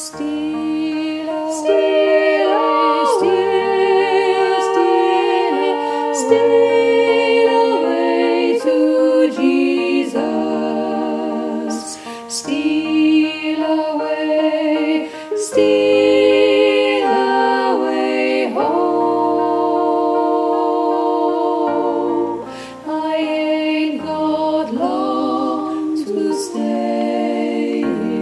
Steal away, steal away to Jesus. Steal away home. I ain't got long to stay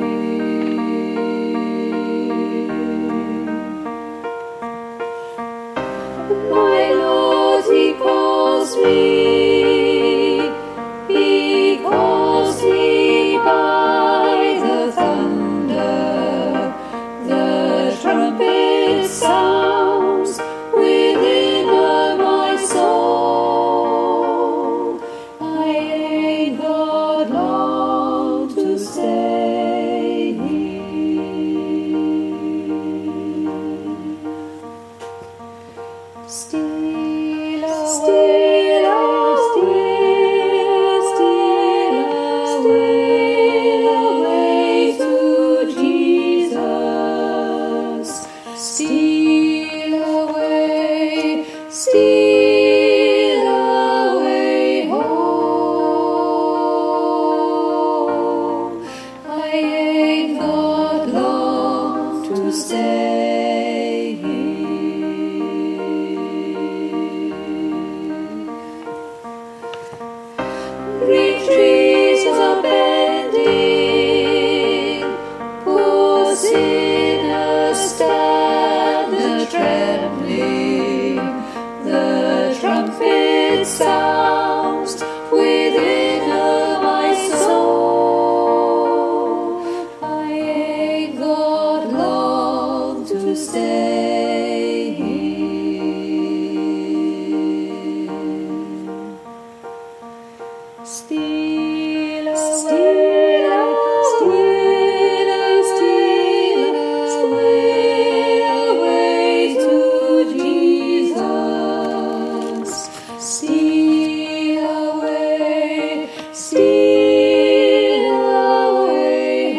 here. My Lord, He calls me. He calls me by the thunder. The trumpet sounds within my soul. I ain't got long to stay here. Steal away to Jesus. Steal away home. I ain't got long to stay here. Retreats are bending, poor sinners stand trembling. The trumpet sounds within my soul. I ain't got long to stay here. Steal away to Jesus. Steal away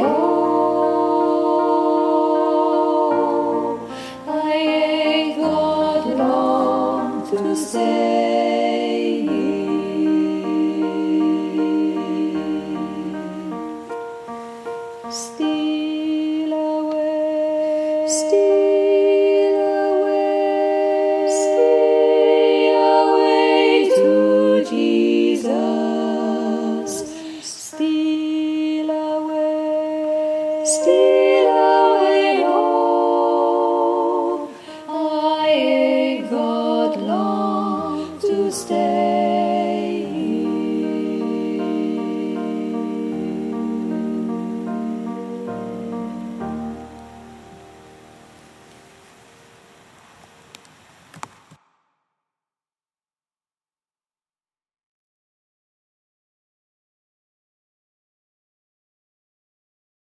home. I ain't got long to stay here. Steal away.